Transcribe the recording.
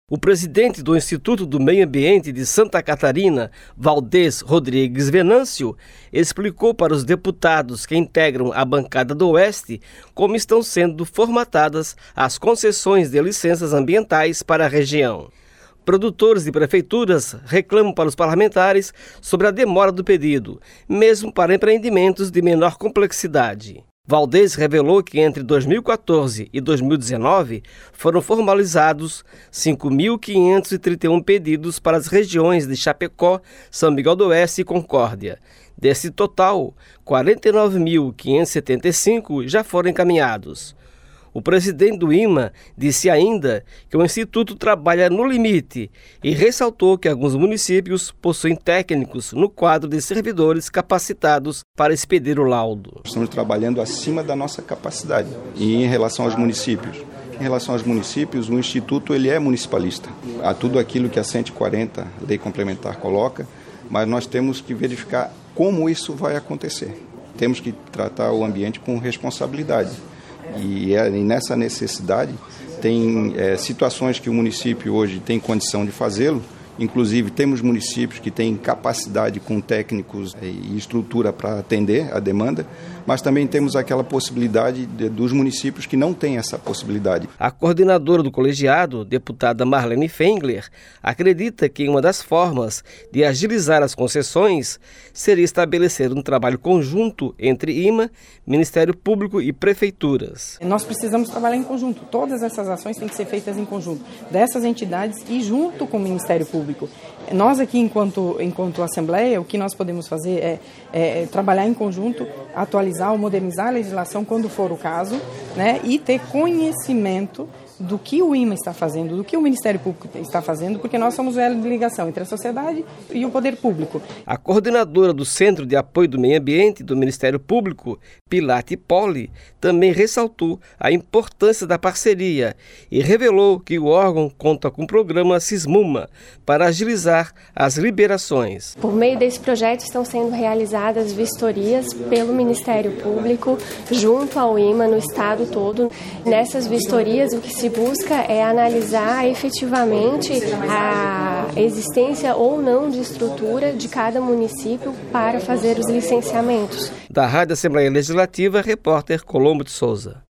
O presidente do Instituto do Meio Ambiente de Santa Catarina, Valdez Rodrigues Venâncio, explicou para os deputados que integram a bancada do Oeste como estão sendo formatadas as concessões de licenças ambientais para a região. Produtores e prefeituras reclamam para os parlamentares sobre a demora do pedido, mesmo para empreendimentos de menor complexidade. Valdez revelou que entre 2014 e 2019 foram formalizados 5.531 pedidos para as regiões de Chapecó, São Miguel do Oeste e Concórdia. Desse total, 49.575 já foram encaminhados. O presidente do IMA disse ainda que o Instituto trabalha no limite e ressaltou que alguns municípios possuem técnicos no quadro de servidores capacitados para expedir o laudo. Estamos trabalhando acima da nossa capacidade. E em relação aos municípios? Em relação aos municípios, o Instituto ele é municipalista. Há tudo aquilo que a 140, Lei Complementar, coloca, mas nós temos que verificar como isso vai acontecer. Temos que tratar o ambiente com responsabilidade. E nessa necessidade, tem situações que o município hoje tem condição de fazê-lo, inclusive temos municípios que têm capacidade com técnicos e estrutura para atender a demanda, mas também temos aquela possibilidade dos municípios que não têm essa possibilidade. A coordenadora do colegiado, deputada Marlene Fengler, acredita que uma das formas de agilizar as concessões seria estabelecer um trabalho conjunto entre IMA, Ministério Público e prefeituras. Nós precisamos trabalhar em conjunto. Todas essas ações têm que ser feitas em conjunto dessas entidades e junto com o Ministério Público. Nós aqui, enquanto Assembleia, o que nós podemos fazer é trabalhar em conjunto, atualizar ou modernizar a legislação quando for o caso, né, e ter conhecimento do que o IMA está fazendo, do que o Ministério Público está fazendo, porque nós somos o elo de ligação entre a sociedade e o poder público. A coordenadora do Centro de Apoio do Meio Ambiente do Ministério Público, Pilate Poli, também ressaltou a importância da parceria e revelou que o órgão conta com o programa SISMUMA para agilizar as liberações. Por meio desse projeto estão sendo realizadas vistorias pelo Ministério Público junto ao IMA no estado todo. Nessas vistorias, o que se busca é analisar efetivamente a existência ou não de estrutura de cada município para fazer os licenciamentos. Da Rádio Assembleia Legislativa, repórter Colombo de Souza.